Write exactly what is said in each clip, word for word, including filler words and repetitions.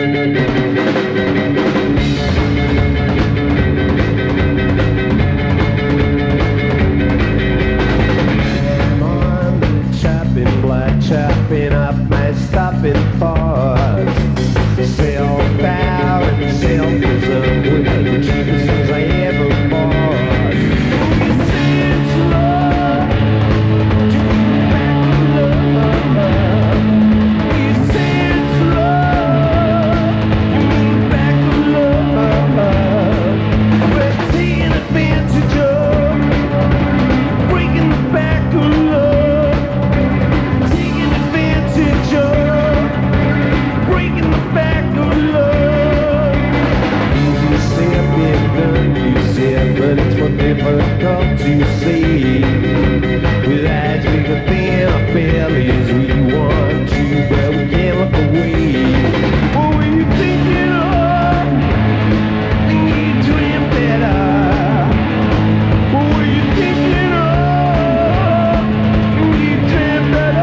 Chopping up my stopping parts. Sail bow and sail prison with the cheapest things I ever bought. You say it's love, you back love. You say it's love, you mean back love. We're taking advantage of, breaking the back of love. Breaking the back of love. You say I've been done, you say, but it's more difficult to see. With eyes bigger than our bellies, we want to, but we can't look away. What were you thinking of? I need to am better. What were you thinking of? I need to am better.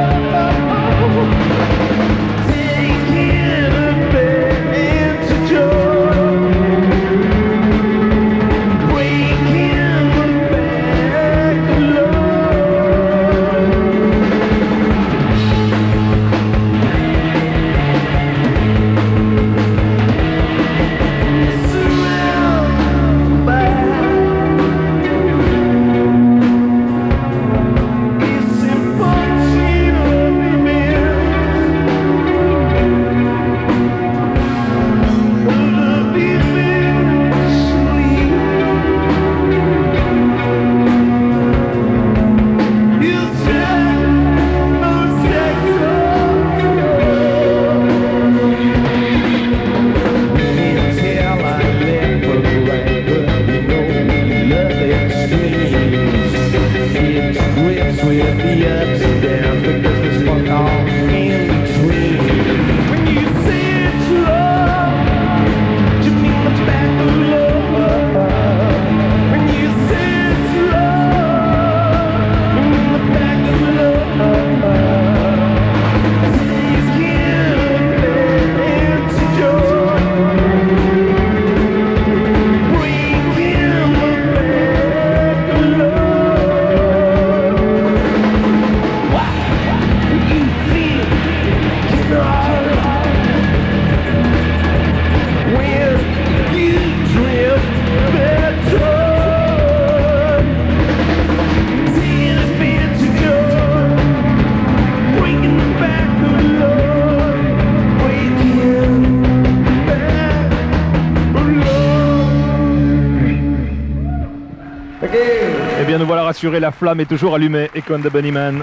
Eh bien nous voilà rassurés, la flamme est toujours allumée. Echo and the Bunnymen.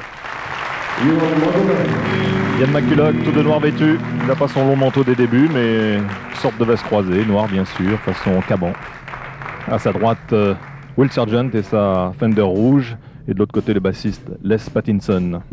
Ian McCulloch, tout de noir vêtu. Il n'a pas son long manteau des débuts, mais une sorte de veste croisée, noire bien sûr, façon caban. À sa droite, euh, Will Sergeant et sa Fender rouge. Et de l'autre côté, le bassiste Les Pattinson.